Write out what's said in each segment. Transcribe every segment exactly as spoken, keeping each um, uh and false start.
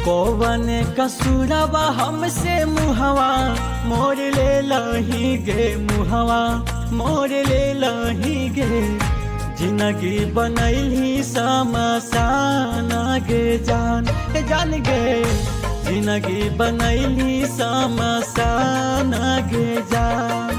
कौवन कसूरवा हमसे मुहवा मोर ले लही गे, मुहवा मोर ले लही गे। जिंदगी बनैली समसान गे जान, जान गे जिंदगी बनैली समसान गे जान।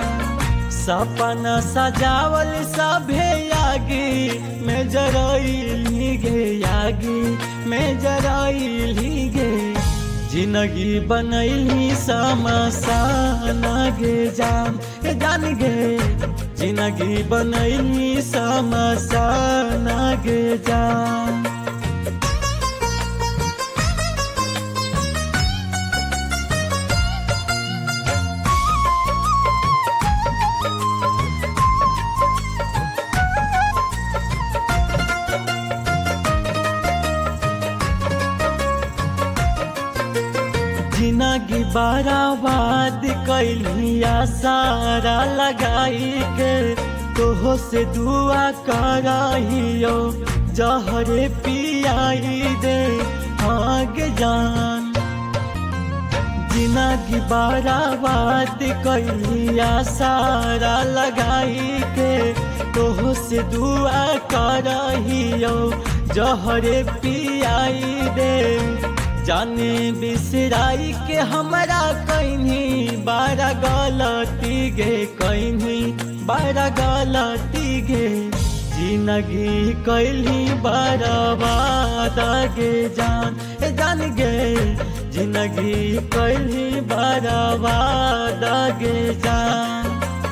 सपना सजावल सभे यागी में जराइली गे, यागी में जराइली गे। जिंदगी बनैली समसान गे जान, जान गे जिंदगी बनैली समसान गे जान। जिंदगी बर्बाद कैलिया सारा लगाई के, तोहो से दुआ कराइयो जहरे पियाई दे आगे जान। जिंदगी बर्बाद कैलिया सारा लगाई के, तोहो से दुआ कराइयो जहरे पियाई दे। जाने बिसराई के हमरा कहीं बारा गलती गे, कहीं बारा गलती गे। जिंदगी कैली बर्बाद गे जान, जान गे जिंदगी कैली बर्बाद गे जान।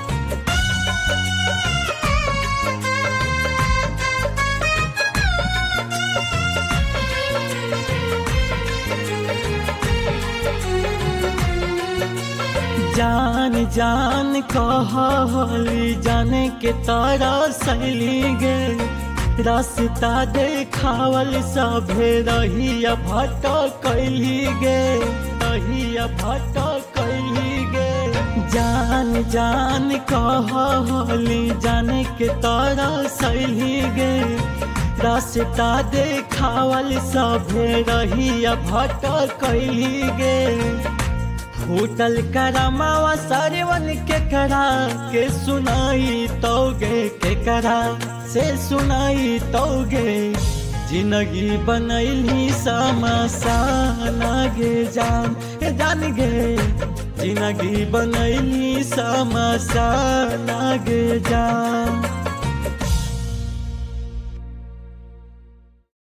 जान जान कहली जाने के तारा सैली गे। रास्ता देखावल सभे रहिया भटकैली गे, रहिया भटकैली गे। जान जान कहली जाने के तारा सैली गे। रास्ता देखावल सभे रहिया भटकैली गे। फूटल करमावा सरवन के करा के सुनाई तोगे, के करा से सुनाई तोगे। जिंदगी बनैली समसान गे जान, जान गे जिंदगी बनैली समसान गे जान।